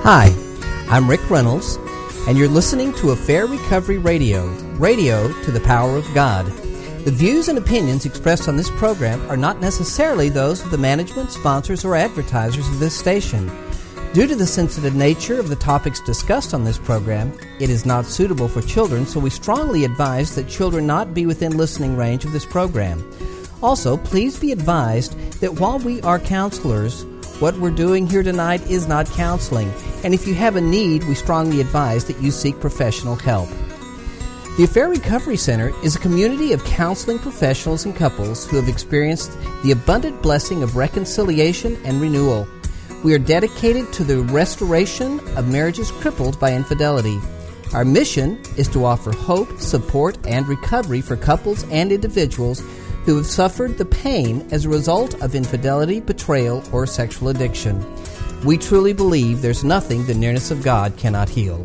Hi, I'm Rick Reynolds, and you're listening to Affair Recovery Radio, radio to the power of God. The views and opinions expressed on this program are not necessarily those of the management, sponsors, or advertisers of this station. Due to the sensitive nature of the topics discussed on this program, it is not suitable for children, so we strongly advise that children not be within listening range of this program. Also, please be advised that while we are counselors, what we're doing here tonight is not counseling, and if you have a need, we strongly advise that you seek professional help. The Affair Recovery Center is a community of counseling professionals and couples who have experienced the abundant blessing of reconciliation and renewal. We are dedicated to the restoration of marriages crippled by infidelity. Our mission is to offer hope, support, and recovery for couples and individuals who have suffered the pain as a result of infidelity, betrayal, or sexual addiction. We truly believe there's nothing the nearness of God cannot heal.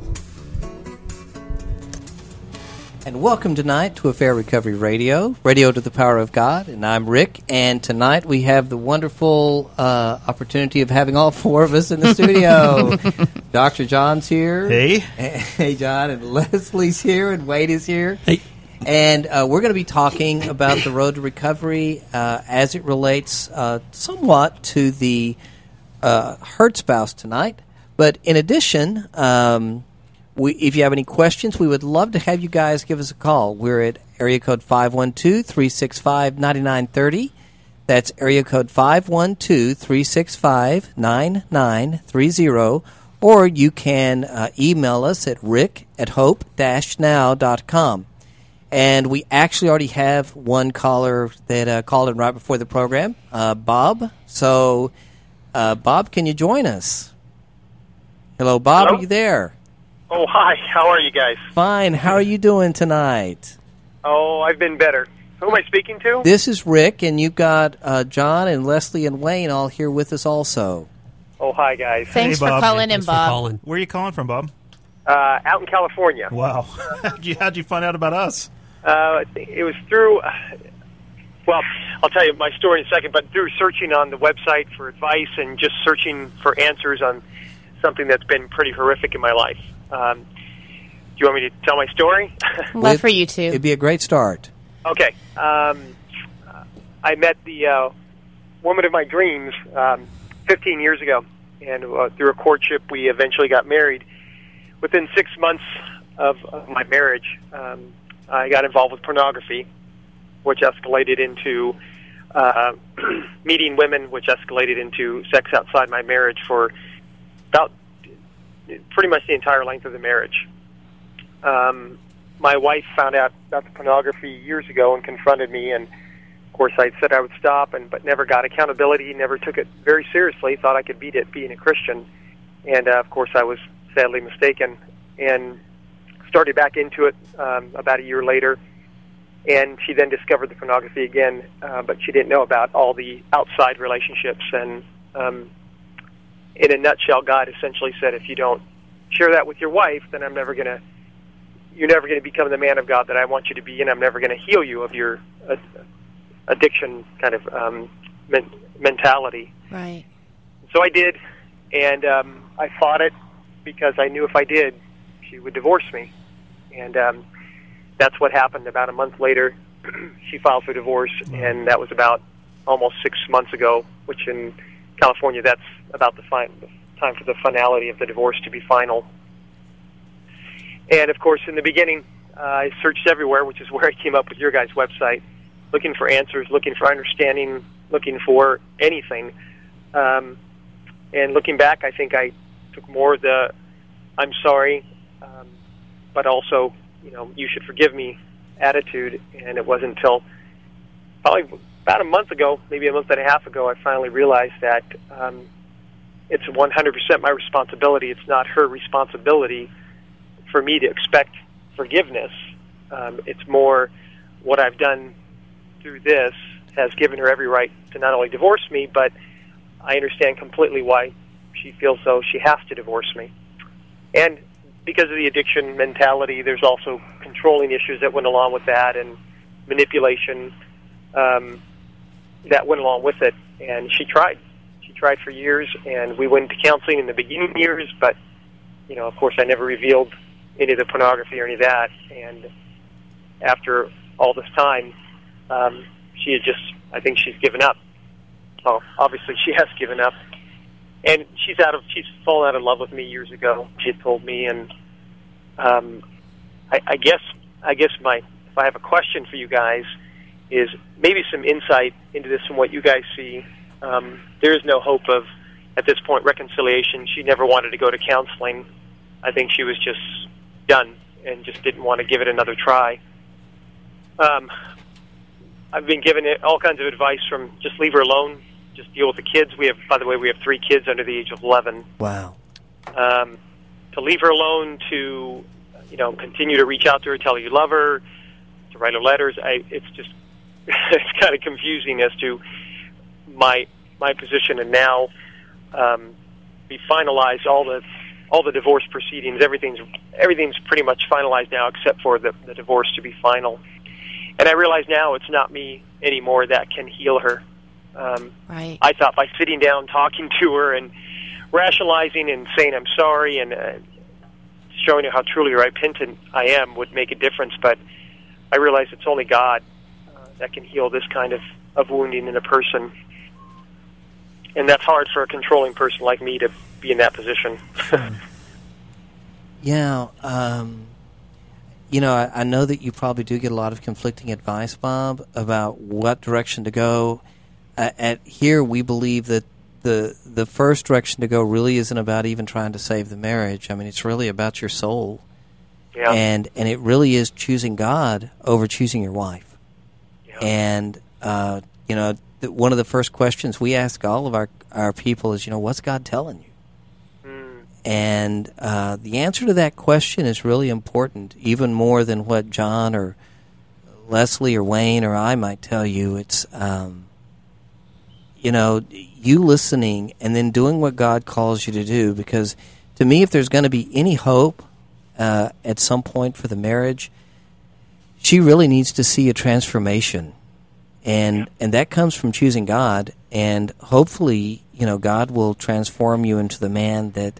And welcome tonight to Affair Recovery Radio, radio to the power of God, and I'm Rick, and tonight we have the wonderful opportunity of having all four of us in the studio. Dr. John's here. Hey. Hey, John, and Leslie's here, and Wade is here. Hey. And we're going to be talking about the road to recovery as it relates somewhat to the hurt spouse tonight. But in addition, if you have any questions, we would love to have you guys give us a call. We're at area code 512-365-9930. That's area code 512-365-9930. Or you can email us at rick@hope-now.com. And we actually already have one caller that called in right before the program, Bob. So, Bob, can you join us? Hello, Bob, Hello? Are you there? Oh, hi. How are you guys? Fine. How are you doing tonight? Oh, I've been better. Who am I speaking to? This is Rick, and you've got John and Leslie and Wayne all here with us also. Oh, hi, guys. Thanks Hey, for Bob. calling in, Thanks for Bob. calling. Where are you calling from, Bob? Out in California. Wow. How'd you find out about us? It was through, well, I'll tell you my story in a second, but through searching on the website for advice and just searching for answers on something that's been pretty horrific in my life. Do you want me to tell my story? Love for you, too. It'd be a great start. Okay. I met the woman of my dreams 15 years ago, and through a courtship, we eventually got married. Within 6 months of my marriage, I got involved with pornography, which escalated into meeting women, which escalated into sex outside my marriage for about pretty much the entire length of the marriage. My wife found out about the pornography years ago and confronted me, and of course I said I would stop, but never got accountability, never took it very seriously, thought I could beat it being a Christian, and of course I was sadly mistaken, and started back into it about a year later, and she then discovered the pornography again, but she didn't know about all the outside relationships, and in a nutshell, God essentially said, if you don't share that with your wife, then you're never going to become the man of God that I want you to be, and I'm never going to heal you of your addiction kind of mentality. Right. So I did, and I fought it because I knew if I did, she would divorce me. And that's what happened. About a month later, she filed for divorce, and that was about almost 6 months ago, which in California, that's about the time for the finality of the divorce to be final. And, of course, in the beginning, I searched everywhere, which is where I came up with your guys' website, looking for answers, looking for understanding, looking for anything. And looking back, I think I took more of the I'm sorry, but also, you should forgive me attitude. And it wasn't until probably about a month ago, maybe a month and a half ago, I finally realized that it's 100% my responsibility. It's not her responsibility for me to expect forgiveness. It's more what I've done through this has given her every right to not only divorce me, but I understand completely why she feels though she has to divorce me. And because of the addiction mentality, there's also controlling issues that went along with that, and manipulation that went along with it. And she tried tried for years, and we went to counseling in the beginning years, but, of course, I never revealed any of the pornography or any of that. And after all this time, she had I think she's given up. Well, obviously she has given up. And she's fallen out of love with me years ago, she had told me, and I guess if I have a question for you guys is maybe some insight into this from what you guys see. There is no hope of, at this point, reconciliation. She never wanted to go to counseling. I think she was just done and just didn't want to give it another try. I've been given all kinds of advice from just leave her alone, just deal with the kids. By the way, we have 3 kids under the age of 11. Wow. To leave her alone, to continue to reach out to her, tell her you love her, to write her letters. It's just it's kind of confusing as to my position, and now be finalized. All the divorce proceedings, everything's pretty much finalized now, except for the divorce to be final. And I realize now it's not me anymore that can heal her. Right. I thought by sitting down, talking to her, and rationalizing and saying I'm sorry and showing her how truly repentant I am would make a difference. But I realize it's only God that can heal this kind of wounding in a person. And that's hard for a controlling person like me to be in that position. Yeah. I know that you probably do get a lot of conflicting advice, Bob, about what direction to go. Here, we believe that the first direction to go really isn't about even trying to save the marriage. I mean, it's really about your soul. Yeah. And it really is choosing God over choosing your wife. Yeah. And, one of the first questions we ask all of our people is, what's God telling you? And the answer to that question is really important, even more than what John or Leslie or Wayne or I might tell you. It's, you listening and then doing what God calls you to do. Because to me, if there's going to be any hope at some point for the marriage, she really needs to see a transformation. And that comes from choosing God. And hopefully, God will transform you into the man that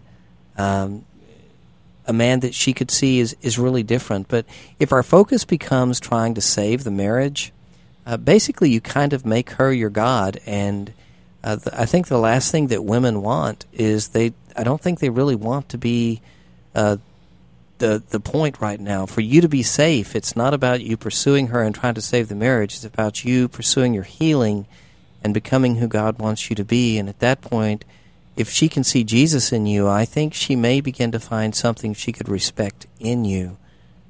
a man that she could see is really different. But if our focus becomes trying to save the marriage, basically you kind of make her your God. And I think the last thing that women want is I don't think they really want to be the point right now. For you to be safe, it's not about you pursuing her and trying to save the marriage. It's about you pursuing your healing and becoming who God wants you to be. And at that point, if she can see Jesus in you, I think she may begin to find something she could respect in you.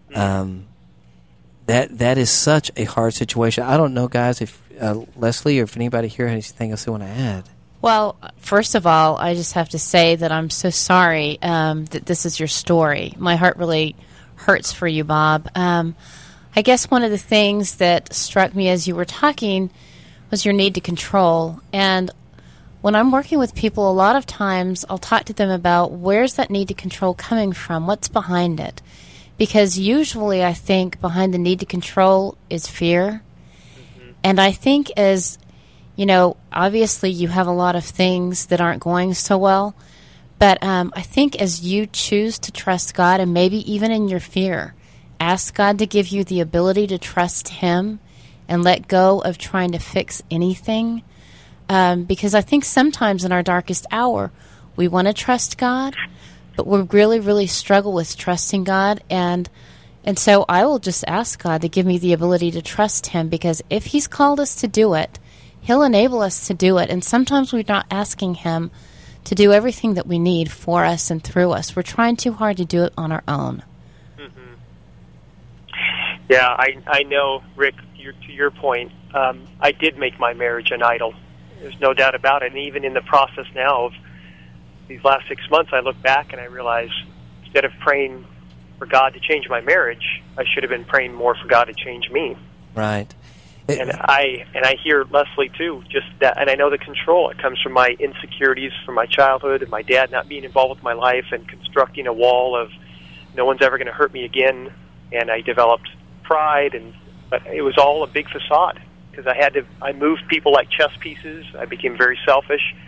That is such a hard situation. I don't know, guys, if Leslie or if anybody here has anything else they want to add. Well, first of all, I just have to say that I'm so sorry that this is your story. My heart really hurts for you, Bob. I guess one of the things that struck me as you were talking was your need to control. And when I'm working with people, a lot of times I'll talk to them about where's that need to control coming from, what's behind it. Because usually I think behind the need to control is fear. Mm-hmm. And I think as, obviously you have a lot of things that aren't going so well. But I think as you choose to trust God, and maybe even in your fear, ask God to give you the ability to trust Him and let go of trying to fix anything. Because I think sometimes in our darkest hour, we want to trust God, but we really, really struggle with trusting God. And so I will just ask God to give me the ability to trust Him, because if He's called us to do it, He'll enable us to do it. And sometimes we're not asking Him to do everything that we need for us and through us. We're trying too hard to do it on our own. Mm-hmm. Yeah, I know, Rick, to your point, I did make my marriage an idol. There's no doubt about it. And even in the process now of these last 6 months, I look back and I realize instead of praying for God to change my marriage, I should have been praying more for God to change me. Right. And I hear Leslie too, just that, and I know the control. It comes from my insecurities from my childhood and my dad not being involved with my life and constructing a wall of no one's ever going to hurt me again. And I developed pride, but it was all a big facade because I moved people like chess pieces. I became very selfish,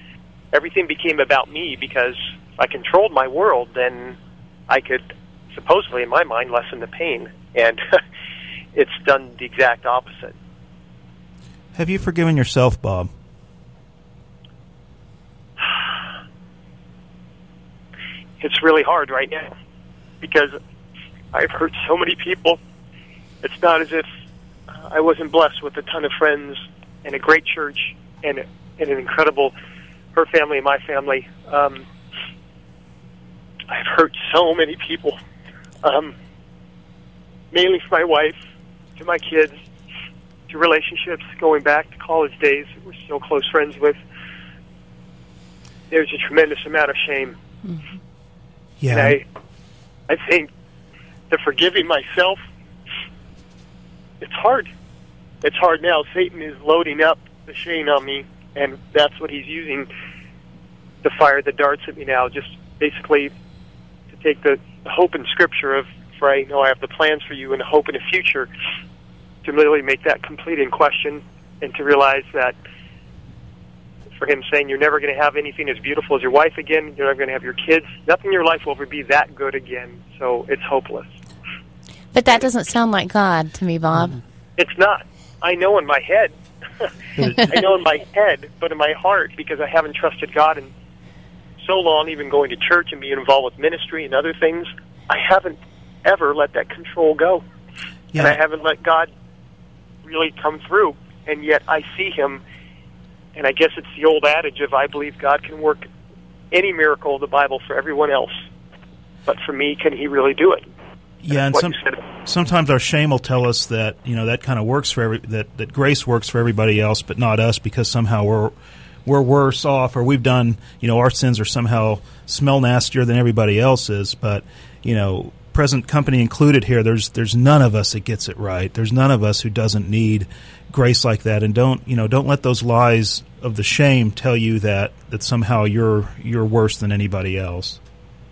everything became about me, because if I controlled my world, then I could, supposedly in my mind, lessen the pain. And it's done the exact opposite. Have you forgiven yourself, Bob? It's really hard right now, because I've hurt so many people. It's not as if I wasn't blessed with a ton of friends and a great church and an incredible, her family and my family. I've hurt so many people, mainly for my wife, to my kids, to relationships going back to college days that we're still close friends with. There's a tremendous amount of shame. Mm-hmm. Yeah. And I think the forgiving myself, it's hard. It's hard now. Satan is loading up the shame on me, and that's what he's using to fire the darts at me now, just basically to take the hope in Scripture of, for I know I have the plans for you and hope in a future, to literally make that complete in question, and to realize that for him saying you're never going to have anything as beautiful as your wife again, you're never going to have your kids, nothing in your life will ever be that good again, so it's hopeless. But that doesn't sound like God to me, Bob. It's not. I know in my head. I know in my head, but in my heart, because I haven't trusted God in so long, even going to church and being involved with ministry and other things, I haven't ever let that control go. Yeah. And I haven't let God really come through. And yet I see him, and I guess it's the old adage of I believe God can work any miracle of the Bible for everyone else. But for me, can he really do it? Yeah, and sometimes our shame will tell us that, you know, that kind of works for that grace works for everybody else, but not us, because somehow we're worse off, or we've done, you know, our sins are somehow smell nastier than everybody else's. But, you know, present company included here, there's none of us that gets it right. There's none of us who doesn't need grace like that. And don't let those lies of the shame tell you that somehow you're worse than anybody else.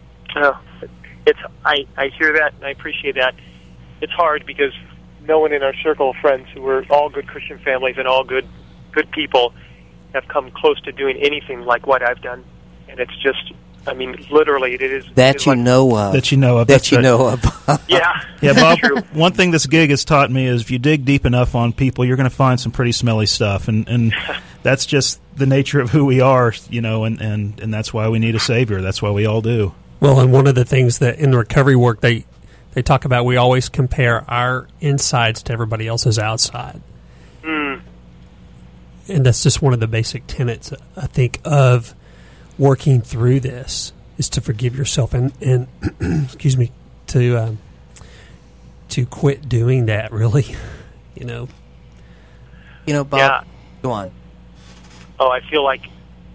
I hear that, and I appreciate that. It's hard because no one in our circle of friends who are all good Christian families and all good people have come close to doing anything like what I've done. And it's just, I mean, literally, it is... That you know of. That you know of. That you know of. Yeah. Yeah, Bob, true. One thing this gig has taught me is if you dig deep enough on people, you're going to find some pretty smelly stuff. And that's just the nature of who we are, you know, and that's why we need a Savior. That's why we all do. Well, and one of the things that in the recovery work they talk about, we always compare our insides to everybody else's outside. Mm. And that's just one of the basic tenets, I think, of working through this, is to forgive yourself and excuse me, to quit doing that, really, you know. You know, Bob, yeah. Go on. Oh, I feel like,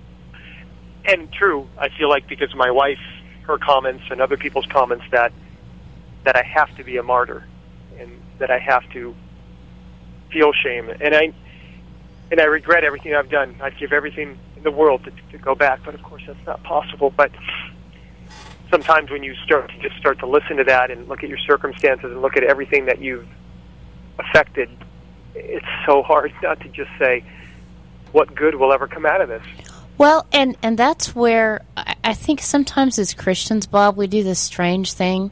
and true, I feel like because of my wife, her comments and other people's comments, that I have to be a martyr, and that I have to feel shame, and I regret everything I've done. I'd give everything in the world to go back, but of course that's not possible. But sometimes when you start to listen to that and look at your circumstances and look at everything that you've affected, it's so hard not to just say, what good will ever come out of this? Well, and that's where I think sometimes as Christians, Bob, we do this strange thing,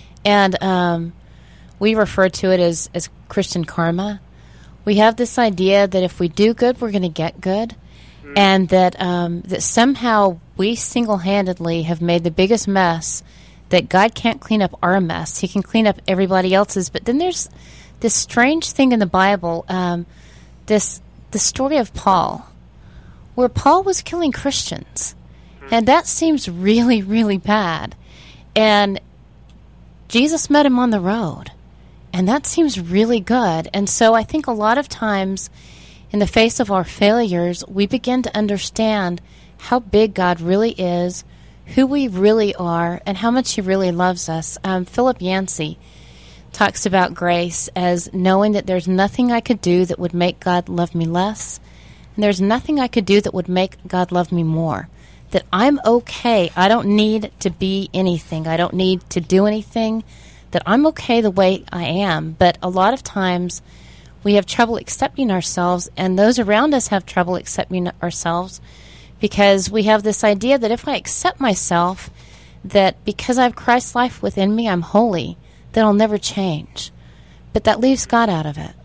and we refer to it as Christian karma. We have this idea that if we do good, we're going to get good, and that somehow we single-handedly have made the biggest mess, that God can't clean up our mess. He can clean up everybody else's. But then there's this strange thing in the Bible, the story of Paul, where Paul was killing Christians. And that seems really, really bad. And Jesus met him on the road. And that seems really good. And so I think a lot of times, in the face of our failures, we begin to understand how big God really is, who we really are, and how much he really loves us. Philip Yancey talks about grace as knowing that there's nothing I could do that would make God love me less, and there's nothing I could do that would make God love me more. That I'm okay. I don't need to be anything. I don't need to do anything. That I'm okay the way I am. But a lot of times we have trouble accepting ourselves, and those around us have trouble accepting ourselves Because we have this idea that if I accept myself, that because I have Christ's life within me, I'm holy, that I'll never change. But that leaves God out of it.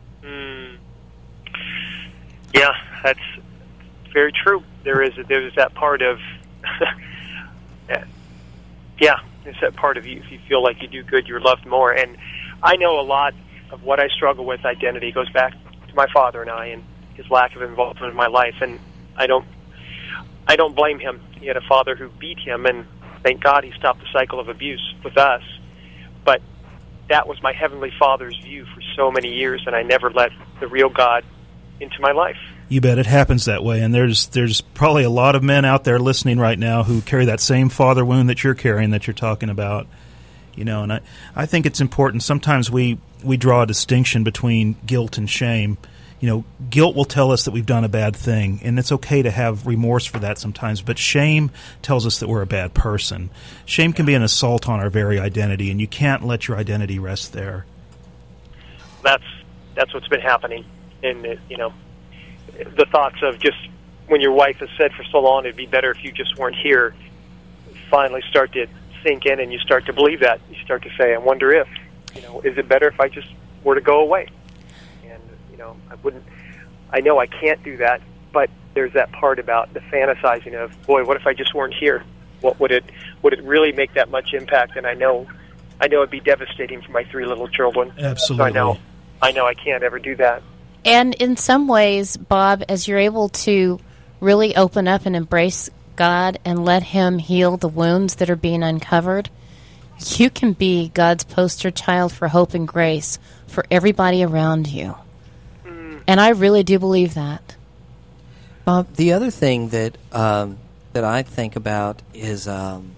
Yeah, that's very true. There's that part of, yeah, there's that part of you. If you feel like you do good, you're loved more. And I know a lot of what I struggle with identity goes back to my father and I, and his lack of involvement in my life. And I don't blame him. He had a father who beat him, and thank God he stopped the cycle of abuse with us. But that was my Heavenly Father's view for so many years, and I never let the real God into my life. You bet. It happens that way, and there's probably a lot of men out there listening right now who carry that same father wound that you're carrying, that you're talking about. And I think it's important. Sometimes we draw a distinction between guilt and shame. Guilt will tell us that we've done a bad thing, and it's okay to have remorse for that sometimes, but shame tells us that we're a bad person. Shame can be an assault on our very identity, and you can't let your identity rest there. That's what's been happening. And, the thoughts of just when your wife has said for so long it'd be better if you just weren't here finally start to sink in, and you start to believe that. You start to say, I wonder if, is it better if I just were to go away? And, I know I can't do that, but there's that part about the fantasizing of, boy, what if I just weren't here? What would it really make that much impact? And I know it'd be devastating for my 3 little children. Absolutely. So I know I can't ever do that. And in some ways, Bob, as you're able to really open up and embrace God and let Him heal the wounds that are being uncovered, you can be God's poster child for hope and grace for everybody around you. And I really do believe that. Bob, the other thing that I think about is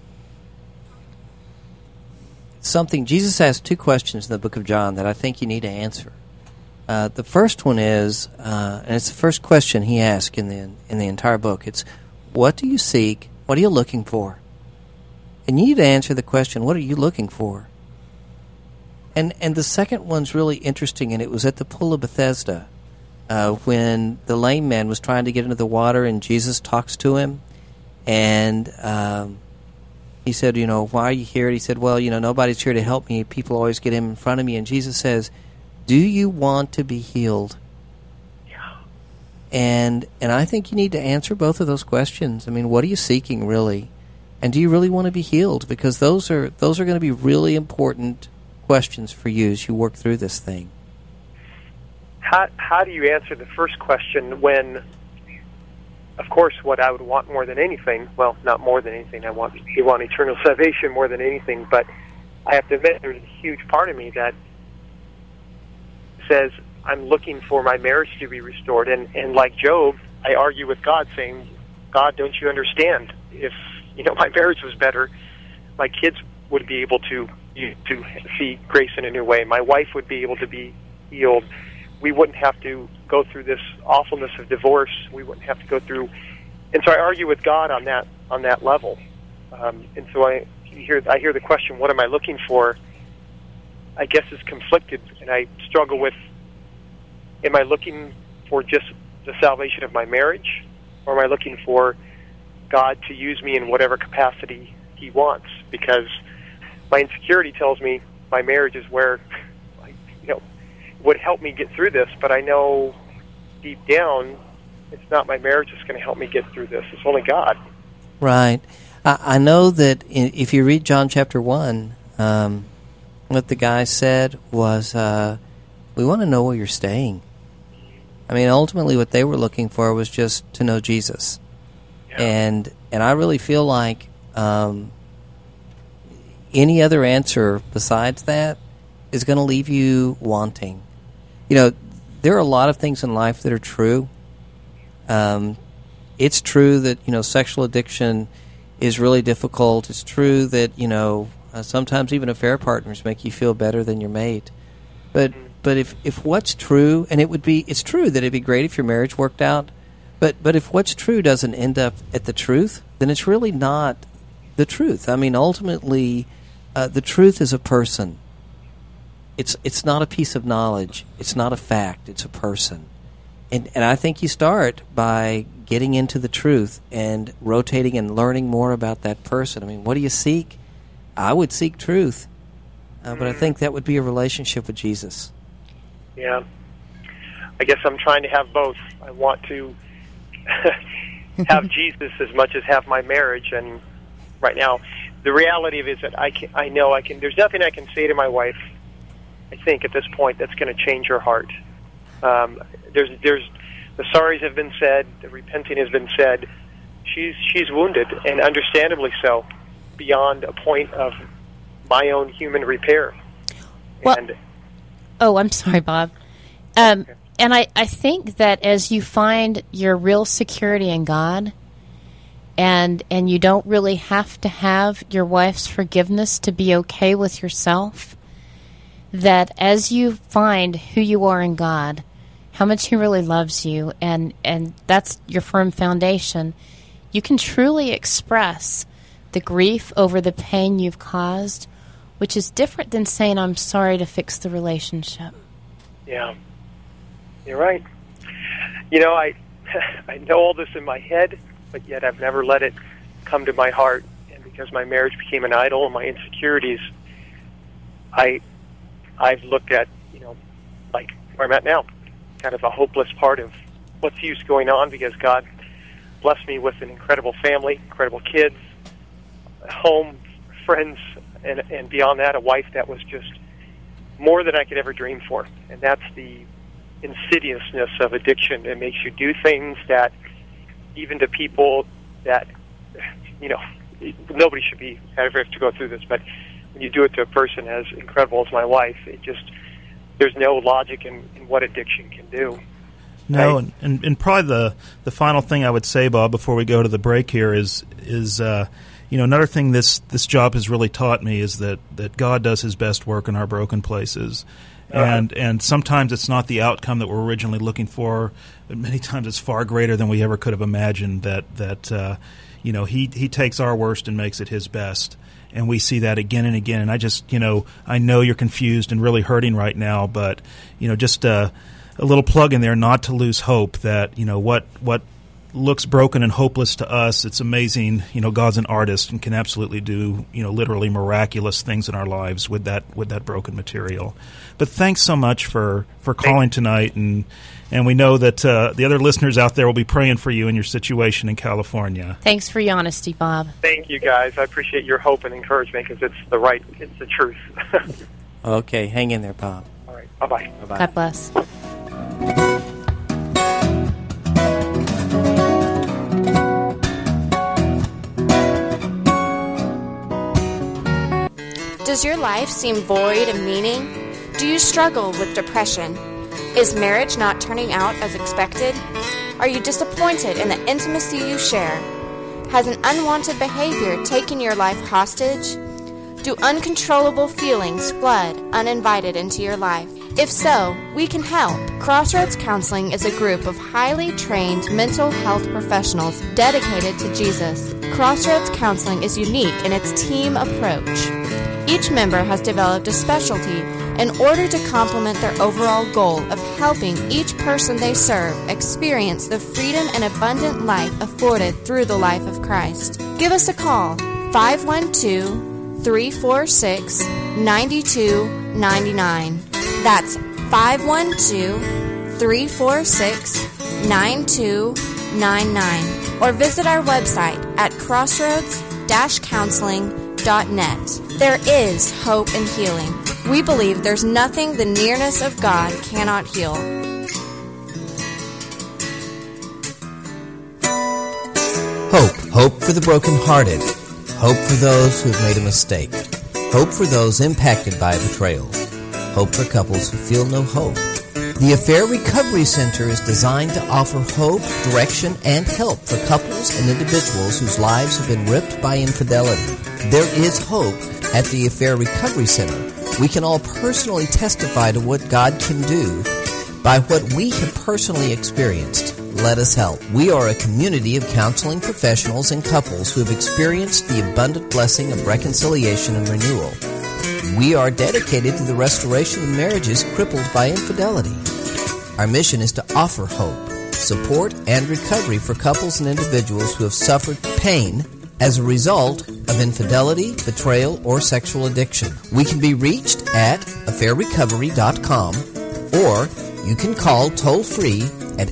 something. Jesus asked 2 questions in the book of John that I think you need to answer. The first one is, and it's the first question he asked in the entire book. It's, what do you seek? What are you looking for? And you need to answer the question, what are you looking for? And the second one's really interesting, and it was at the pool of Bethesda when the lame man was trying to get into the water, and Jesus talks to him, and he said, why are you here? And he said, well, nobody's here to help me. People always get in front of me. And Jesus says, do you want to be healed? Yeah. And I think you need to answer both of those questions. I mean, what are you seeking really? And do you really want to be healed? Because those are going to be really important questions for you as you work through this thing. How do you answer the first question when, of course, what I would want more than anything, well, not more than anything, I want eternal salvation more than anything, but I have to admit there's a huge part of me that says I'm looking for my marriage to be restored, and like Job, I argue with God saying, God, don't you understand? If my marriage was better, my kids would be able to see grace in a new way. My wife would be able to be healed. We wouldn't have to go through this awfulness of divorce. We wouldn't have to go through, and so I argue with God on that level. And so I hear the question, what am I looking for? I guess is conflicted, and I struggle with, am I looking for just the salvation of my marriage, or am I looking for God to use me in whatever capacity He wants? Because my insecurity tells me my marriage is where, would help me get through this, but I know deep down it's not my marriage that's going to help me get through this. It's only God. Right. I know that if you read John chapter 1, what the guy said was, we want to know where you're staying. I mean, ultimately what they were looking for was just to know Jesus. Yeah. And I really feel like any other answer besides that is going to leave you wanting. There are a lot of things in life that are true. It's true that, sexual addiction is really difficult. It's true that, sometimes even affair partners make you feel better than your mate. But if what's true, and it's true that it'd be great if your marriage worked out, but if what's true doesn't end up at the truth, then it's really not the truth. I mean, ultimately, the truth is a person. It's not a piece of knowledge. It's not a fact. It's a person. And I think you start by getting into the truth and rotating and learning more about that person. I mean, what do you seek? I would seek truth, but I think that would be a relationship with Jesus. Yeah. I guess I'm trying to have both. I want to have Jesus as much as have my marriage, and right now, the reality of it is that I know I can. There's nothing I can say to my wife, I think, at this point that's going to change her heart. There's the sorries have been said, the repenting has been said. She's wounded, and understandably so, beyond a point of my own human repair. Well, I'm sorry, Bob. Okay. And I think that as you find your real security in God, and you don't really have to have your wife's forgiveness to be okay with yourself, that as you find who you are in God, how much He really loves you, and that's your firm foundation, you can truly express the grief over the pain you've caused, which is different than saying, I'm sorry, to fix the relationship. Yeah. You're right. You know, I know all this in my head, but yet I've never let it come to my heart. And because my marriage became an idol and my insecurities, I've looked at, like where I'm at now, kind of a hopeless part of what's the use going on, because God blessed me with an incredible family, incredible kids, home, friends, and beyond that, a wife that was just more than I could ever dream for. And that's the insidiousness of addiction. It makes you do things that, even to people that, nobody should be ever have to go through this, but when you do it to a person as incredible as my wife, it just, there's no logic in what addiction can do. No, right? and probably the final thing I would say, Bob, before we go to the break here is another thing this job has really taught me is that God does His best work in our broken places. And sometimes it's not the outcome that we're originally looking for, but many times it's far greater than we ever could have imagined. He takes our worst and makes it His best, and we see that again and again. And I just, I know you're confused and really hurting right now, but just a little plug in there, not to lose hope. That what looks broken and hopeless to us, it's amazing. God's an artist and can absolutely do literally miraculous things in our lives with that broken material. But thanks so much for calling tonight, and we know that the other listeners out there will be praying for you in your situation in California. Thanks for your honesty, Bob. Thank you, guys. I appreciate your hope and encouragement, because it's the truth. Okay, hang in there, Bob. All right, bye-bye. Bye-bye. God bless. Does your life seem void of meaning? Do you struggle with depression? Is marriage not turning out as expected? Are you disappointed in the intimacy you share? Has an unwanted behavior taken your life hostage? Do uncontrollable feelings flood uninvited into your life? If so, we can help. Crossroads Counseling is a group of highly trained mental health professionals dedicated to Jesus. Crossroads Counseling is unique in its team approach. Each member has developed a specialty in order to complement their overall goal of helping each person they serve experience the freedom and abundant life afforded through the life of Christ. Give us a call, 512-346-9299. That's 512-346-9299. Or visit our website at crossroads-counseling.net. There is hope and healing. We believe there's nothing the nearness of God cannot heal. Hope for the brokenhearted. Hope for those who have made a mistake. Hope for those impacted by a betrayal. Hope for couples who feel no hope. The Affair Recovery Center is designed to offer hope, direction, and help for couples and individuals whose lives have been ripped by infidelity. There is hope at the Affair Recovery Center. We can all personally testify to what God can do by what we have personally experienced. Let us help. We are a community of counseling professionals and couples who have experienced the abundant blessing of reconciliation and renewal. We are dedicated to the restoration of marriages crippled by infidelity. Our mission is to offer hope. support, and recovery for couples and individuals who have suffered pain as a result of infidelity, betrayal, or sexual addiction. We can be reached at affairrecovery.com, or you can call toll-free at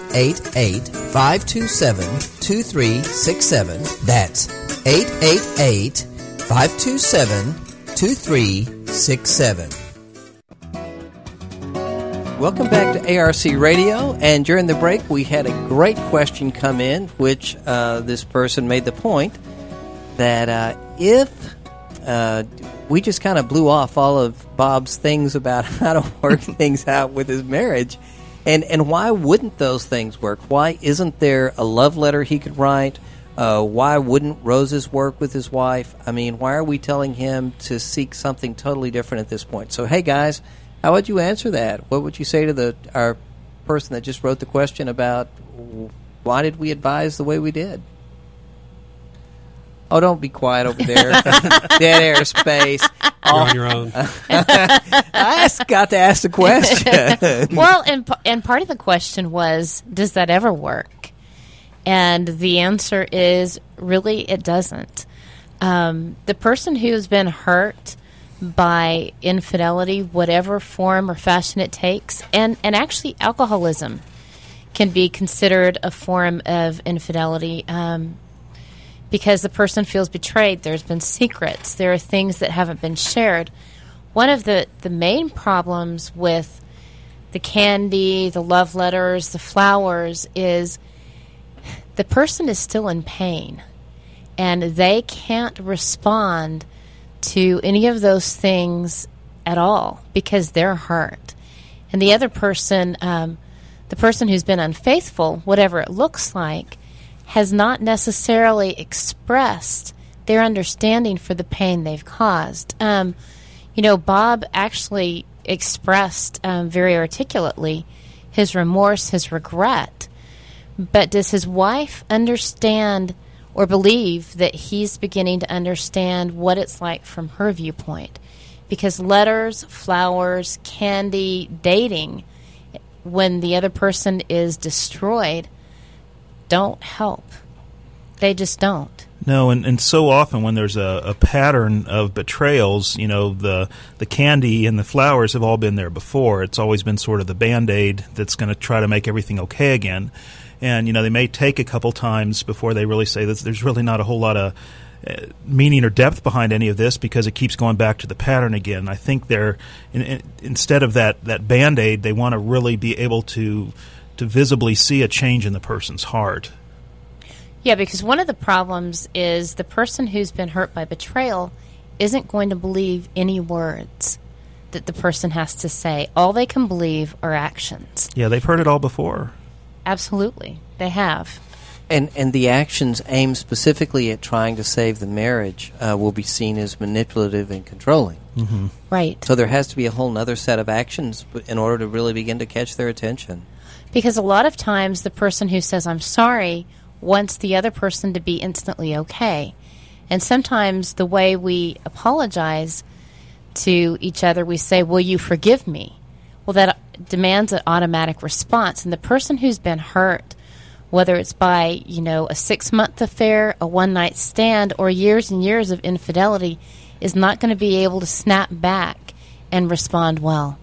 888-527-2367. That's 888-527-2367. Welcome back to ARC Radio, and during the break we had a great question come in, which this person made the point that if we just kind of blew off all of Bob's things about how to work things out with his marriage, and why wouldn't those things work? Why isn't there a love letter he could write? Why wouldn't roses work with his wife? I mean, why are we telling him to seek something totally different at this point? So, hey guys, how would you answer that? What would you say to our person that just wrote the question about why did we advise the way we did? Oh, don't be quiet over there. Dead air space. You're on your own. I got to ask the question. Well, and part of the question was, does that ever work? And the answer is, really, it doesn't. The person who's been hurt by infidelity, whatever form or fashion it takes, and actually alcoholism can be considered a form of infidelity, because the person feels betrayed. There's been secrets. There are things that haven't been shared. One of the main problems with the candy, the love letters, the flowers is the person is still in pain, and they can't respond to any of those things at all because they're hurt. And the other person, the person who's been unfaithful, whatever it looks like, has not necessarily expressed their understanding for the pain they've caused. Bob actually expressed very articulately his remorse, his regret. But does his wife understand or believe that he's beginning to understand what it's like from her viewpoint? Because letters, flowers, candy, dating, when the other person is destroyed, don't help. They just don't. No, and so often when there's a pattern of betrayals, the candy and the flowers have all been there before. It's always been sort of the Band-Aid that's going to try to make everything okay again. And, they may take a couple times before they really say that there's really not a whole lot of meaning or depth behind any of this because it keeps going back to the pattern again. I think they're, instead of that Band-Aid, they want to really be able to visibly see a change in the person's heart. Yeah, because one of the problems is the person who's been hurt by betrayal isn't going to believe any words that the person has to say. All they can believe are actions. Yeah, they've heard it all before. Absolutely, they have. And the actions aimed specifically at trying to save the marriage will be seen as manipulative and controlling. Mm-hmm. Right. So there has to be a whole other set of actions in order to really begin to catch their attention. Because a lot of times the person who says, I'm sorry, wants the other person to be instantly okay. And sometimes the way we apologize to each other, we say, will you forgive me? Well, that demands an automatic response. And the person who's been hurt, whether it's by, a 6-month affair, a one-night stand, or years and years of infidelity, is not going to be able to snap back and respond well.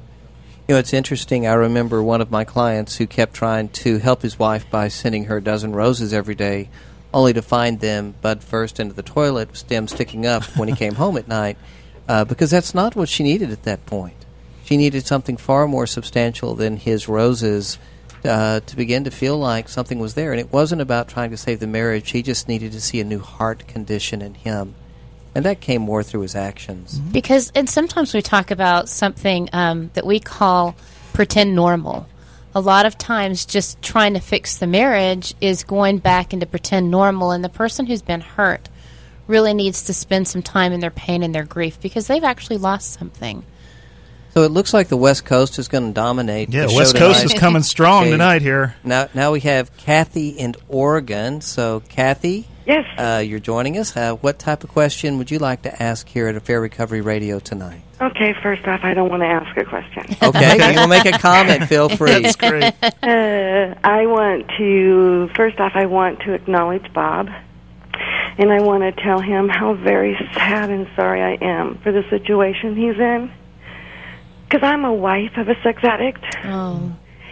It's interesting. I remember one of my clients who kept trying to help his wife by sending her a dozen roses every day, only to find them bud first into the toilet, stem sticking up when he came home at night, because that's not what she needed at that point. She needed something far more substantial than his roses to begin to feel like something was there. And it wasn't about trying to save the marriage. He just needed to see a new heart condition in him. And that came more through his actions. Because, and sometimes we talk about something that we call pretend normal. A lot of times just trying to fix the marriage is going back into pretend normal, and the person who's been hurt really needs to spend some time in their pain and their grief because they've actually lost something. So it looks like the West Coast is going to dominate. Yeah, West Coast is coming strong tonight here. Now we have Kathy in Oregon. So, Kathy, Yes. You're joining us. What type of question would you like to ask here at Affair Recovery Radio tonight? Okay, first off, I don't want to ask a question. Okay, you want to make a comment, feel free. That's great. I want to acknowledge Bob, and I want to tell him how very sad and sorry I am for the situation he's in. Because I'm a wife of a sex addict, and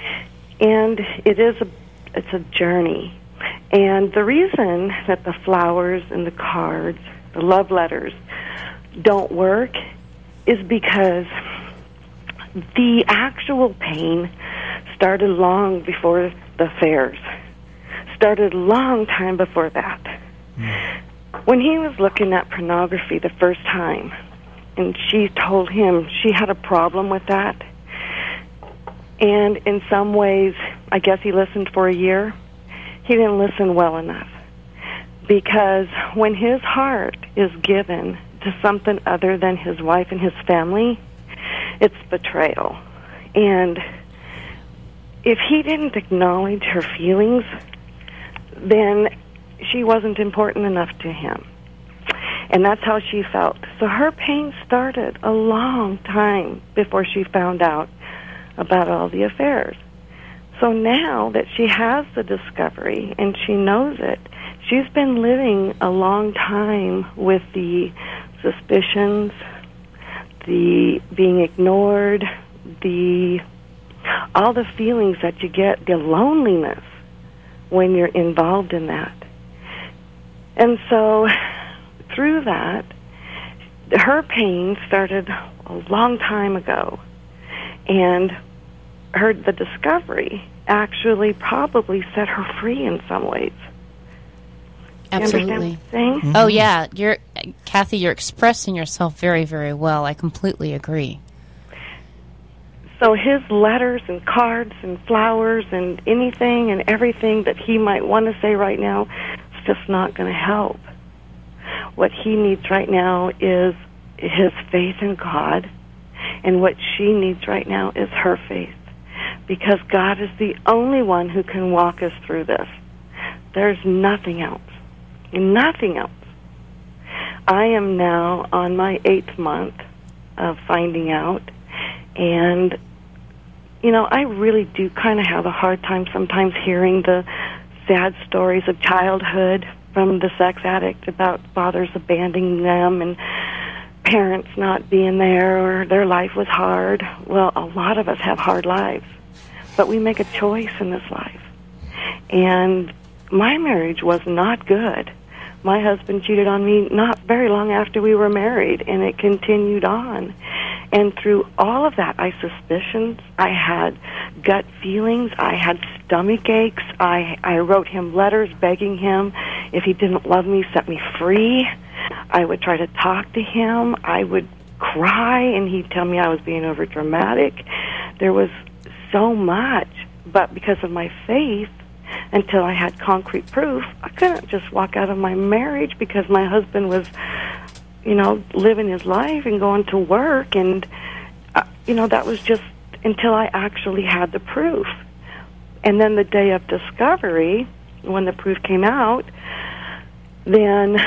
it's a journey. And the reason that the flowers and the cards, the love letters, don't work is because the actual pain started long before the affairs. Started a long time before that. When he was looking at pornography the first time, and she told him she had a problem with that, and in some ways, I guess he listened for a year. He didn't listen well enough, because when his heart is given to something other than his wife and his family, it's betrayal. And if he didn't acknowledge her feelings, then she wasn't important enough to him. And that's how she felt. So her pain started a long time before she found out about all the affairs. So now that she has the discovery and she knows it, she's been living a long time with the suspicions, the being ignored, all the feelings that you get, the loneliness when you're involved in that. And so through that, her pain started a long time ago, and the discovery actually probably set her free in some ways. Absolutely. You understand what I'm saying? Mm-hmm. Oh, yeah. Kathy, you're expressing yourself very, very well. I completely agree. So his letters and cards and flowers and anything and everything that he might want to say right now is just not going to help. What he needs right now is his faith in God, and what she needs right now is her faith, because God is the only one who can walk us through this. There's nothing else. Nothing else. I am now on my 8th month of finding out, and, I really do kind of have a hard time sometimes hearing the sad stories of childhood from the sex addict about fathers abandoning them and parents not being there, or their life was hard. Well, a lot of us have hard lives, but we make a choice in this life. And my marriage was not good. My husband cheated on me not very long after we were married, and it continued on. And through all of that, I suspicions, I had gut feelings, I had stomach aches, I wrote him letters begging him, if he didn't love me, set me free. I would try to talk to him. I would cry, and he'd tell me I was being overdramatic. There was so much, but because of my faith, until I had concrete proof, I couldn't just walk out of my marriage because my husband was, living his life and going to work, and, that was just until I actually had the proof. And then the day of discovery, when the proof came out, then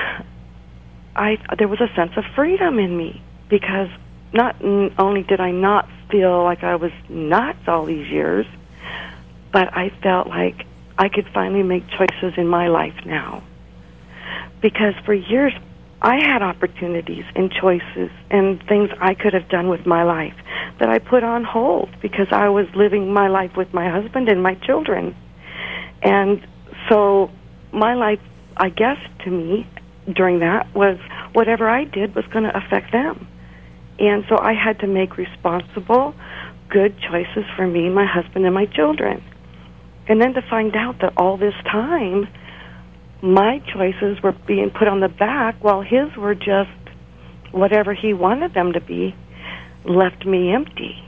there was a sense of freedom in me, because not only did I not feel like I was nuts all these years, but I felt like I could finally make choices in my life now. Because for years, I had opportunities and choices and things I could have done with my life that I put on hold because I was living my life with my husband and my children. And so my life, I guess, to me, during that, was whatever I did was going to affect them. And so I had to make responsible, good choices for me, my husband, and my children. And then to find out that all this time, my choices were being put on the back while his were just whatever he wanted them to be, left me empty.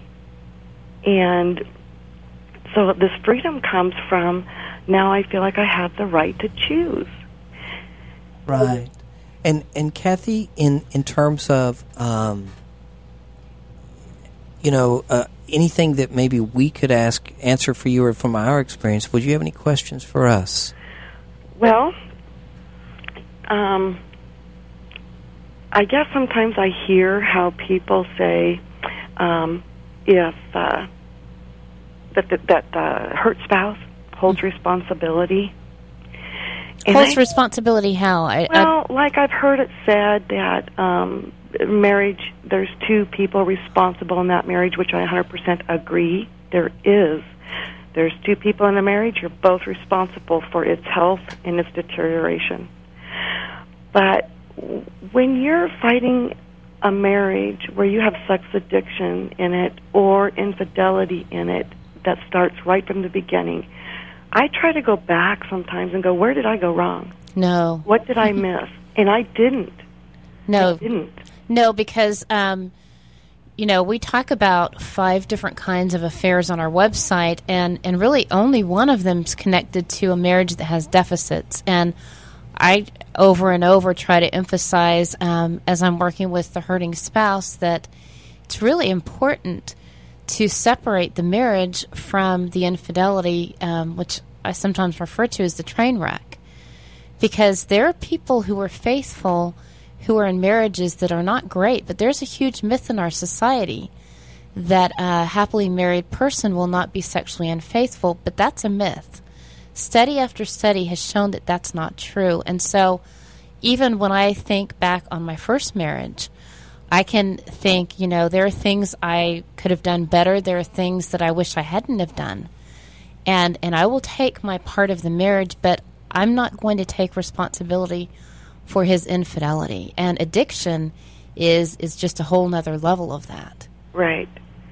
And so this freedom comes from, now I feel like I have the right to choose. Right. And Kathy, in terms of, anything that maybe we could answer for you or from our experience, would you have any questions for us? Well, I guess sometimes I hear how people say if that the hurt spouse holds responsibility. Holds responsibility how? Like I've heard it said that marriage, there's two people responsible in that marriage, which I 100% agree. There is. There's two people in a marriage. You're both responsible for its health and its deterioration. But when you're fighting a marriage where you have sex addiction in it or infidelity in it that starts right from the beginning, I try to go back sometimes and go, where did I go wrong? No. What did I miss? And I didn't. No. I didn't. No, because, we talk about 5 different kinds of affairs on our website, and really only one of them is connected to a marriage that has deficits. And I, over and over, try to emphasize, as I'm working with the hurting spouse, that it's really important to separate the marriage from the infidelity, which I sometimes refer to as the train wreck. Because there are people who are faithful who are in marriages that are not great, but there's a huge myth in our society that a happily married person will not be sexually unfaithful, but that's a myth. Study after study has shown that that's not true. And so even when I think back on my first marriage, I can think, there are things I could have done better. There are things that I wish I hadn't have done. And I will take my part of the marriage, but I'm not going to take responsibility for his infidelity. And addiction is just a whole nother level of that. Right.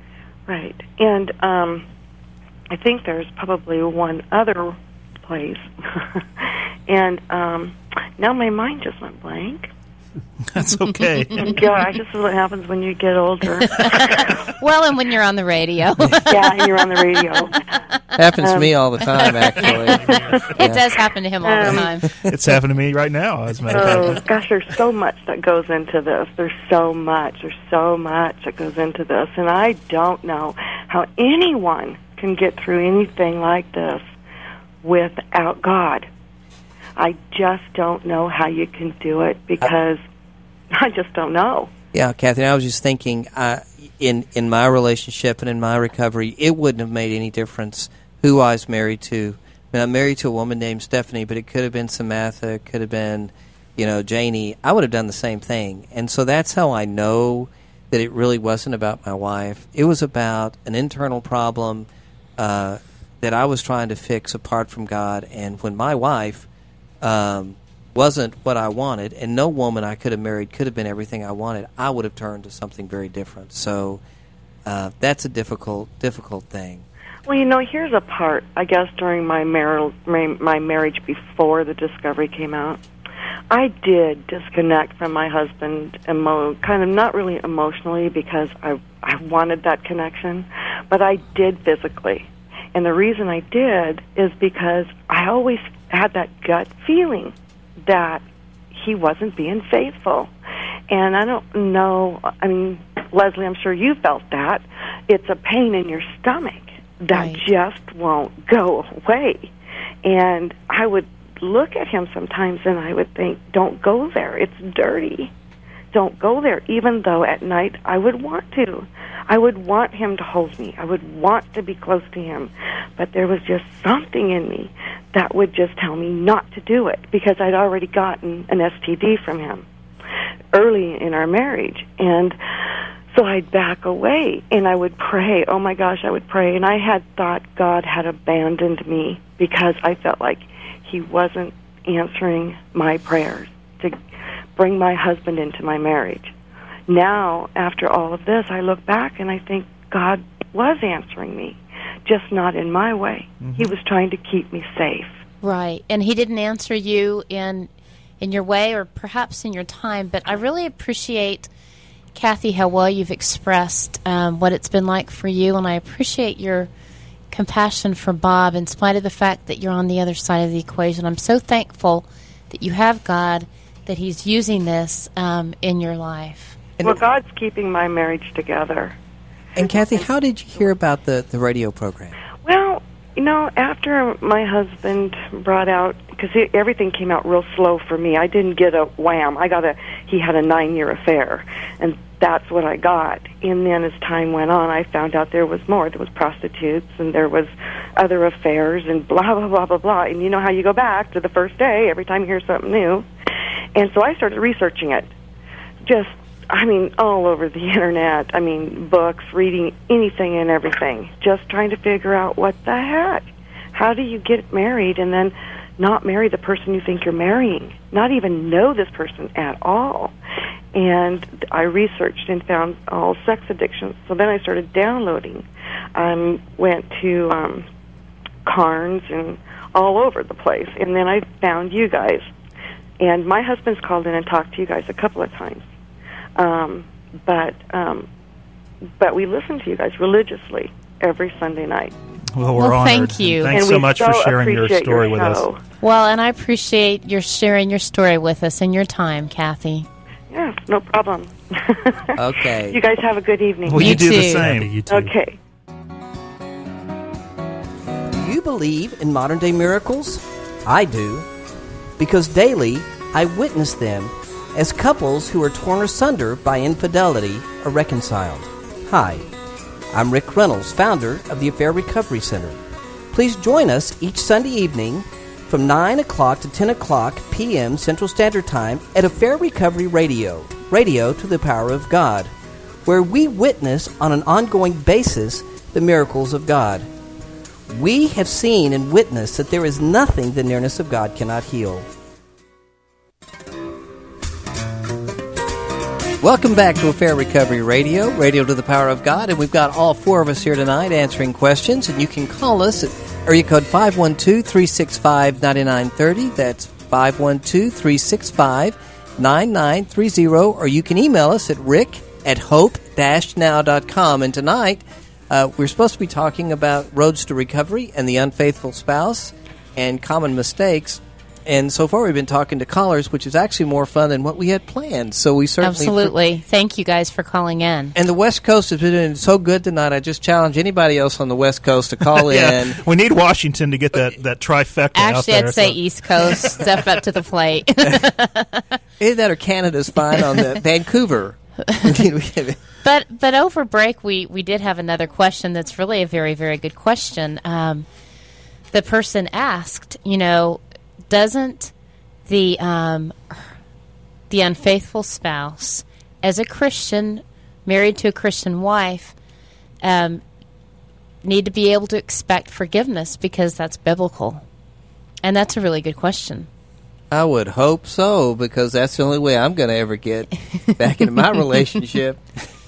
And I think there's probably one other place. And now my mind just went blank. That's okay. Gosh, this is what happens when you get older. Well, and when you're on the radio. Yeah, and you're on the radio. Happens to me all the time, actually. It does happen to him all the time. It's happened to me right now, as a matter of fact. Gosh, there's so much that goes into this. There's so much that goes into this. And I don't know how anyone can get through anything like this without God. I just don't know how you can do it because I just don't know. Yeah, Kathy, I was just thinking, in my relationship and in my recovery, it wouldn't have made any difference who I was married to. I mean, I'm married to a woman named Stephanie, but it could have been Samantha, it could have been, Janie. I would have done the same thing. And so that's how I know that it really wasn't about my wife. It was about an internal problem that I was trying to fix apart from God. And when my wife wasn't what I wanted, and no woman I could have married could have been everything I wanted, I would have turned to something very different. So that's a difficult thing. Well, here's a part, I guess, during my marriage before the discovery came out. I did disconnect from my husband, kind of not really emotionally because I wanted that connection, but I did physically. And the reason I did is because I always had that gut feeling that he wasn't being faithful. And I don't know, Leslie, I'm sure you felt that. It's a pain in your stomach that just won't go away. And I would look at him sometimes and I would think, don't go there. It's dirty. Don't go there, even though at night I would want to. I would want him to hold me. I would want to be close to him. But there was just something in me that would just tell me not to do it because I'd already gotten an STD from him early in our marriage. And so I'd back away and I would pray. Oh, my gosh, I would pray. And I had thought God had abandoned me because I felt like he wasn't answering my prayers to bring my husband into my marriage. Now, after all of this, I look back and I think God was answering me, just not in my way. Mm-hmm. He was trying to keep me safe. Right, and he didn't answer you in your way or perhaps in your time, but I really appreciate, Kathy, how well you've expressed what it's been like for you, and I appreciate your compassion for Bob in spite of the fact that you're on the other side of the equation. I'm so thankful that you have God, that he's using this in your life. Well, God's keeping my marriage together. And Kathy, how did you hear about the radio program? Well, After my husband brought out, because everything came out real slow for me. I didn't get a wham. He had a 9-year affair, and that's what I got. And then as time went on, I found out there was more. There was prostitutes, and there was other affairs, and blah, blah, blah, blah, blah. And you know how you go back to the first day every time you hear something new. And so I started researching it. All over the internet. Books, reading anything and everything. Just trying to figure out what the heck. How do you get married and then not marry the person you think you're marrying? Not even know this person at all. And I researched and found all sex addictions. So then I started downloading. Went to Carnes and all over the place. And then I found you guys. And my husband's called in and talked to you guys a couple of times. But we listen to you guys religiously every Sunday night. Well, we're honored. Thank you. Thanks so much for sharing your story with us. Well, and I appreciate your sharing your story with us and your time, Kathy. Yeah, no problem. Okay. You guys have a good evening. Well, you do too. the same. You too. Okay. Do you believe in modern-day miracles? I do, because daily I witness them as couples who are torn asunder by infidelity are reconciled. Hi, I'm Rick Reynolds, founder of the Affair Recovery Center. Please join us each Sunday evening from 9 o'clock to 10 o'clock p.m. Central Standard Time at Affair Recovery Radio, Radio to the Power of God, where we witness on an ongoing basis the miracles of God. We have seen and witnessed that there is nothing the nearness of God cannot heal. Welcome back to Affair Recovery Radio, Radio to the Power of God, and we've got all four of us here tonight answering questions, and you can call us at area code 512-365-9930. That's 512-365-9930, or you can email us at rick@hope-now.com. And tonight, we're supposed to be talking about roads to recovery and the unfaithful spouse and common mistakes. And so far we've been talking to callers, which is actually more fun than what we had planned. So we certainly... Absolutely. Thank you guys for calling in. And the West Coast has been doing so good tonight, I just challenge anybody else on the West Coast to call in. We need Washington to get that trifecta out there. Actually, I'd say East Coast. Step up to the plate. Either that or Canada's fine on the Vancouver. But over break, we did have another question that's really a very, very good question. The person asked, doesn't the unfaithful spouse, as a Christian, married to a Christian wife, need to be able to expect forgiveness because that's biblical? And that's a really good question. I would hope so, because that's the only way I'm going to ever get back into my relationship.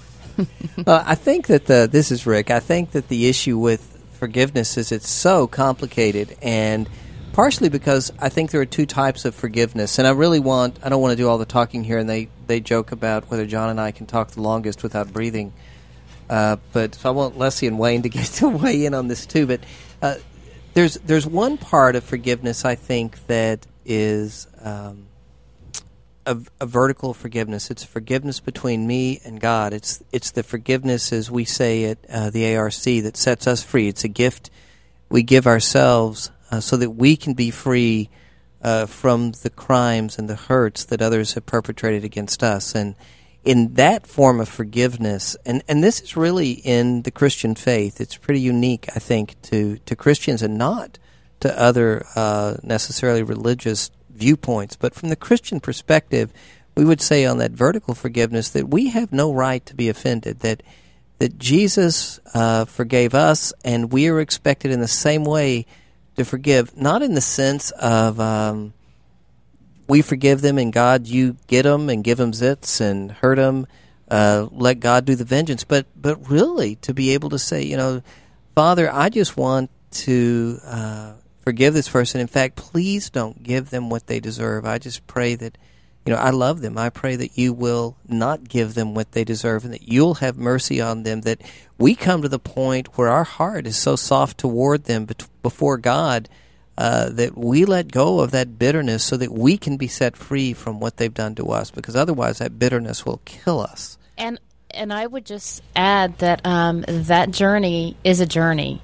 I think that this is Rick. I think that the issue with forgiveness is it's so complicated, and partially because I think there are two types of forgiveness. And I don't want to do all the talking here, and they joke about whether John and I can talk the longest without breathing. But so I want Leslie and Wayne to get to weigh in on this too. But there's one part of forgiveness, I think, that is a vertical forgiveness. It's forgiveness between me and God. It's the forgiveness, as we say at the ARC, that sets us free. It's a gift we give ourselves so that we can be free from the crimes and the hurts that others have perpetrated against us. And in that form of forgiveness, and this is really in the Christian faith, it's pretty unique, I think, to Christians and not to other necessarily religious viewpoints. But from the Christian perspective, we would say on that vertical forgiveness that we have no right to be offended, that Jesus forgave us, and we are expected in the same way to forgive, not in the sense of we forgive them and God, you get them and give them zits and hurt them, let God do the vengeance, but really to be able to say, Father, I just want to forgive this person. In fact, please don't give them what they deserve. I just pray that, I love them. I pray that you will not give them what they deserve and that you'll have mercy on them, that we come to the point where our heart is so soft toward them before God that we let go of that bitterness so that we can be set free from what they've done to us, because otherwise that bitterness will kill us. And I would just add that that journey is a journey.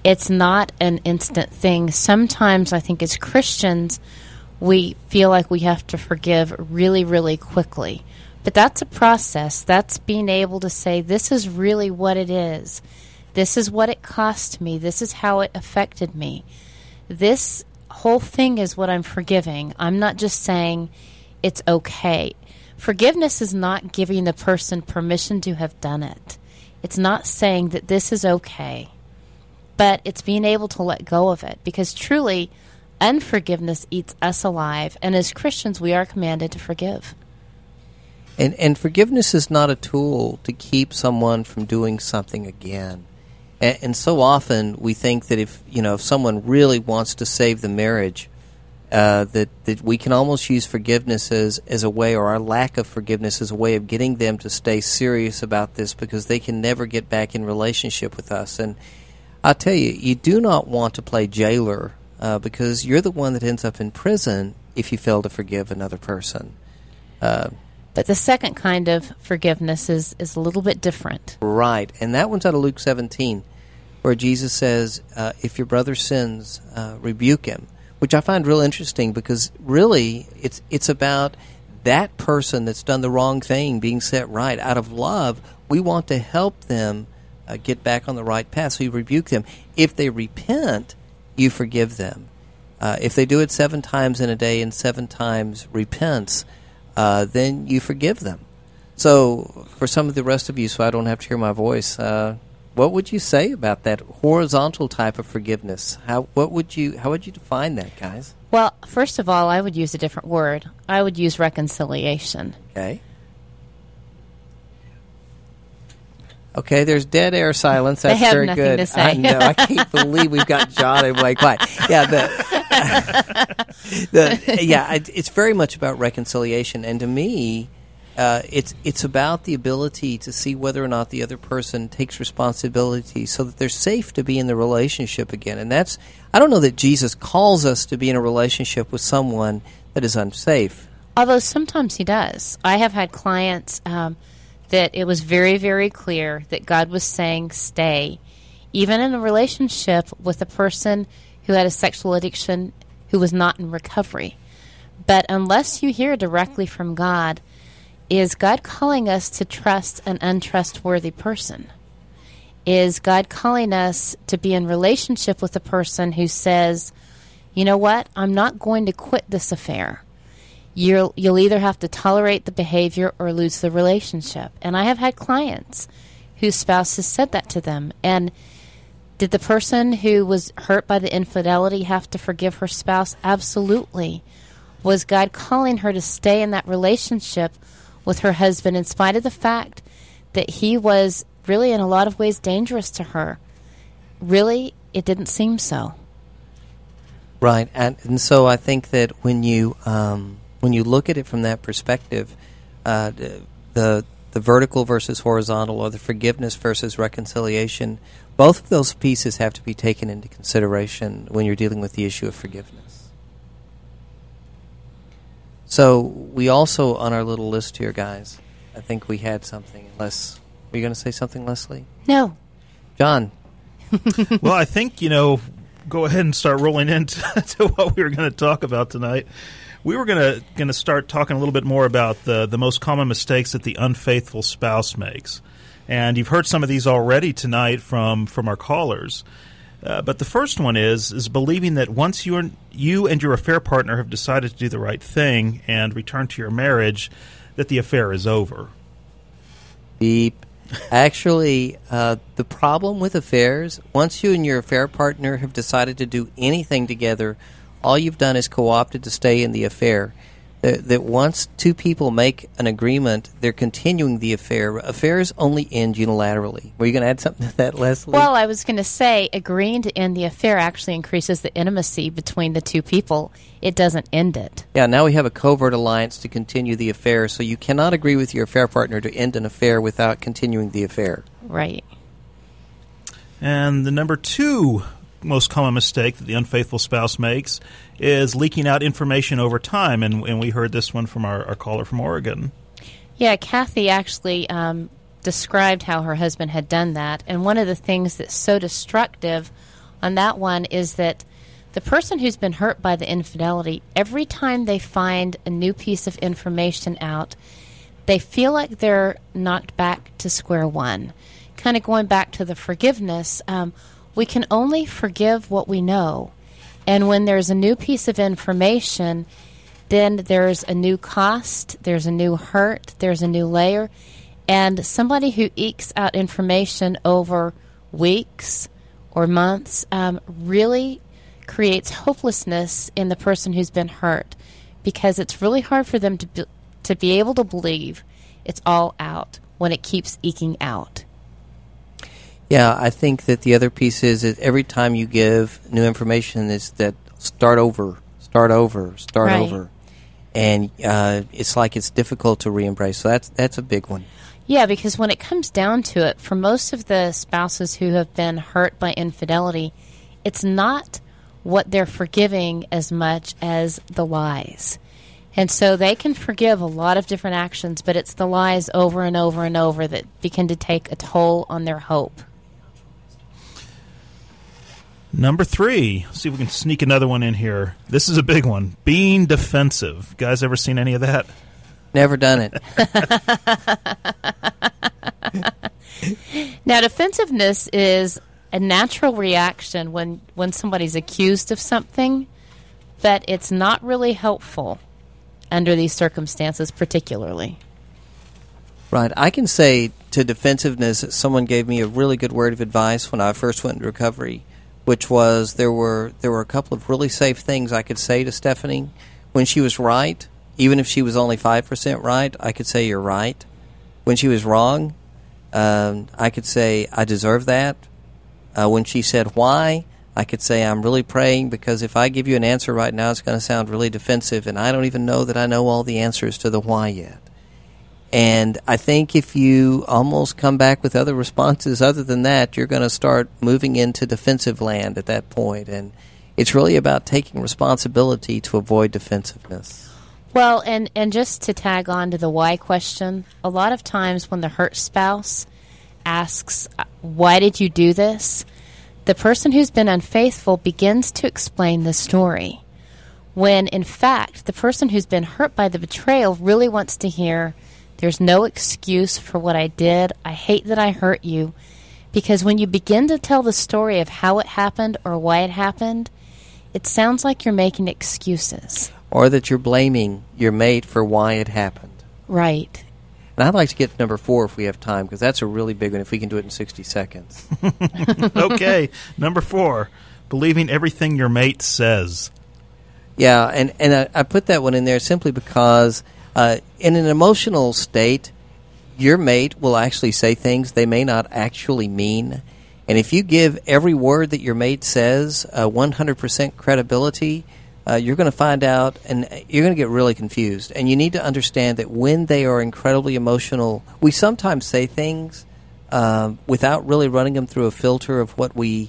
It's not an instant thing. Sometimes I think as Christians, we feel like we have to forgive really, really quickly. But that's a process. That's being able to say, this is really what it is. This is what it cost me. This is how it affected me. This whole thing is what I'm forgiving. I'm not just saying it's okay. Forgiveness is not giving the person permission to have done it. It's not saying that this is okay. But it's being able to let go of it. Because truly, unforgiveness eats us alive. And as Christians, we are commanded to forgive. And forgiveness is not a tool to keep someone from doing something again. And so often we think that if someone really wants to save the marriage, that we can almost use forgiveness as a way, or our lack of forgiveness as a way of getting them to stay serious about this, because they can never get back in relationship with us. And I'll tell you, you do not want to play jailer, because you're the one that ends up in prison if you fail to forgive another person. But the second kind of forgiveness is a little bit different. Right. And that one's out of Luke 17, where Jesus says, if your brother sins, rebuke him, which I find real interesting, because really it's about that person that's done the wrong thing being set right. Out of love, we want to help them get back on the right path, so you rebuke them. If they repent, you forgive them. If they do it 7 times in a day and 7 times repents, then you forgive them. So for some of the rest of you, so I don't have to hear my voice, what would you say about that horizontal type of forgiveness? How would you define that, guys? Well, first of all, I would use a different word. I would use reconciliation. Okay, there's dead air silence. That's very good. To say. I know. I can't believe we've got John and Blake quiet. Yeah, it's very much about reconciliation, and to me, it's about the ability to see whether or not the other person takes responsibility, so that they're safe to be in the relationship again. And I don't know that Jesus calls us to be in a relationship with someone that is unsafe. Although sometimes he does. I have had clients that it was very, very clear that God was saying stay, even in a relationship with a person who had a sexual addiction who was not in recovery. But unless you hear directly from God, is God calling us to trust an untrustworthy person? Is God calling us to be in relationship with a person who says, you know what, I'm not going to quit this affair. You'll either have to tolerate the behavior or lose the relationship. And I have had clients whose spouse has said that to them. And did the person who was hurt by the infidelity have to forgive her spouse? Absolutely. Was God calling her to stay in that relationship with her husband in spite of the fact that he was really in a lot of ways dangerous to her? Really, it didn't seem so. Right. And so I think that when you look at it from that perspective, the vertical versus horizontal, or the forgiveness versus reconciliation, both of those pieces have to be taken into consideration when you're dealing with the issue of forgiveness. So we also, on our little list here, guys, I think we had something. Were you going to say something, Leslie? No. John? Well, I think, go ahead and start rolling into to what we were going to talk about tonight. We were going to start talking a little bit more about the most common mistakes that the unfaithful spouse makes. And you've heard some of these already tonight from our callers. But the first one is believing that once you and your affair partner have decided to do the right thing and return to your marriage, that the affair is over. Beep. Actually, the problem with affairs, once you and your affair partner have decided to do anything together, all you've done is co-opted to stay in the affair. That once two people make an agreement, they're continuing the affair. Affairs only end unilaterally. Were you going to add something to that, Leslie? Well, I was going to say agreeing to end the affair actually increases the intimacy between the two people. It doesn't end it. Yeah, now we have a covert alliance to continue the affair, so you cannot agree with your affair partner to end an affair without continuing the affair. Right. And the number 2 most common mistake that the unfaithful spouse makes is leaking out information over time, and we heard this one from our caller from Oregon. Yeah, Kathy actually described how her husband had done that, and one of the things that's so destructive on that one is that the person who's been hurt by the infidelity, every time they find a new piece of information out, they feel like they're knocked back to square one. Kind of going back to the forgiveness, we can only forgive what we know. And when there's a new piece of information, then there's a new cost, there's a new hurt, there's a new layer. And somebody who ekes out information over weeks or months really creates hopelessness in the person who's been hurt, because it's really hard for them to be able to believe it's all out when it keeps eking out. Yeah, I think that the other piece is that every time you give new information, is that start over. Right. And it's like it's difficult to re-embrace. So that's a big one. Yeah, because when it comes down to it, for most of the spouses who have been hurt by infidelity, it's not what they're forgiving as much as the lies. And so they can forgive a lot of different actions, but it's the lies over and over and over that begin to take a toll on their hope. Number 3. See if we can sneak another one in here. This is a big one. Being defensive. Guys ever seen any of that? Never done it. Now, defensiveness is a natural reaction when somebody's accused of something, but it's not really helpful under these circumstances particularly. Right. I can say to defensiveness that someone gave me a really good word of advice when I first went into recovery, which was there were a couple of really safe things I could say to Stephanie when she was right. Even if she was only 5% right, I could say, you're right. When she was wrong, I could say, I deserve that. When she said why, I could say, I'm really praying, because if I give you an answer right now, it's going to sound really defensive, and I don't even know that I know all the answers to the why yet. And I think if you almost come back with other responses other than that, you're going to start moving into defensive land at that point. And it's really about taking responsibility to avoid defensiveness. Well, and just to tag on to the why question, a lot of times when the hurt spouse asks, why did you do this? The person who's been unfaithful begins to explain the story, when in fact the person who's been hurt by the betrayal really wants to hear, there's no excuse for what I did. I hate that I hurt you. Because when you begin to tell the story of how it happened or why it happened, it sounds like you're making excuses. Or that you're blaming your mate for why it happened. Right. And I'd like to get to number 4 if we have time, because that's a really big one if we can do it in 60 seconds. Okay. Number 4, believing everything your mate says. Yeah, and I put that one in there simply because in an emotional state, your mate will actually say things they may not actually mean. And if you give every word that your mate says 100% credibility, you're going to find out, and you're going to get really confused. And you need to understand that when they are incredibly emotional, we sometimes say things without really running them through a filter of what we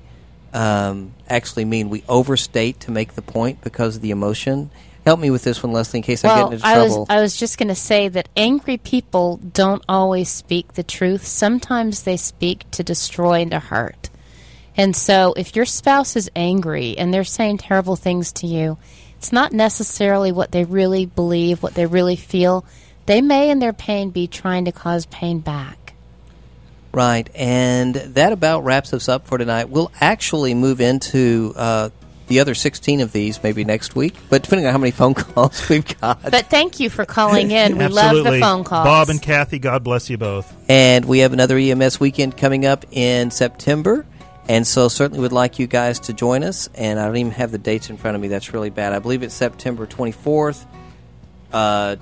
actually mean. We overstate to make the point because of the emotion. Help me with this one, Leslie, in case I get into trouble. I was just going to say that angry people don't always speak the truth. Sometimes they speak to destroy and to hurt. And so if your spouse is angry and they're saying terrible things to you, it's not necessarily what they really believe, what they really feel. They may, in their pain, be trying to cause pain back. Right, and that about wraps us up for tonight. We'll actually move into the other 16 of these maybe next week, but depending on how many phone calls we've got. But thank you for calling in. We love the phone calls. Bob and Kathy, God bless you both. And we have another EMS weekend coming up in September. And so certainly would like you guys to join us. And I don't even have the dates in front of me. That's really bad. I believe it's September 24th. I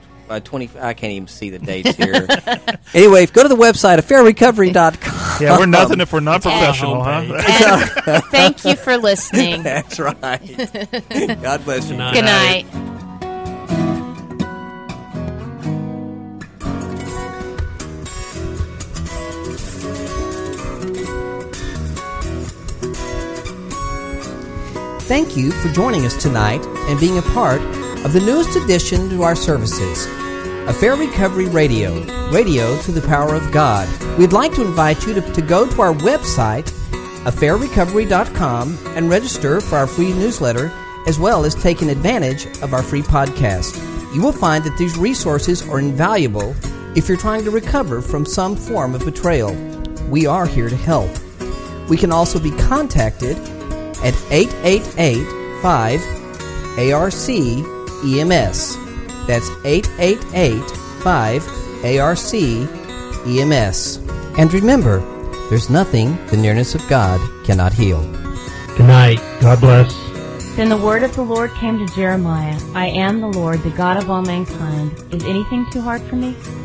can't even see the dates here. Anyway, go to the website, affairrecovery.com. Yeah, we're nothing if we're not professional, huh? And thank you for listening. That's right. God bless you. Good night. Thank you for joining us tonight and being a part of the newest addition to our services, Affair Recovery Radio, radio to the power of God. We'd like to invite you to go to our website AfairRecovery.com and register for our free newsletter, as well as taking advantage of our free podcast. You will find that these resources are invaluable if you're trying to recover from some form of betrayal. We are here to help. We can also be contacted at 888-5-ARC-EMS. That's 888-5-ARC-EMS. And remember, there's nothing the nearness of God cannot heal. Good night. God bless. Then the word of the Lord came to Jeremiah, I am the Lord, the God of all mankind. Is anything too hard for me?